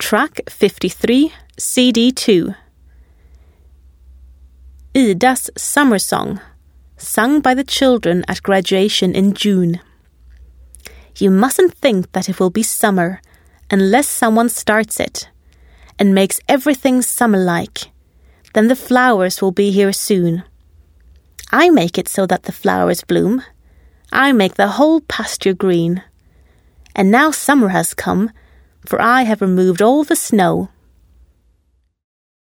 Track 53, CD 2. Ida's Summer Song, sung by the children at graduation in June. You mustn't think that it will be summer unless someone starts it and makes everything summer-like. Then the flowers will be here soon. I make it so that the flowers bloom. I make the whole pasture green. And now summer has come, for I have removed all the snow.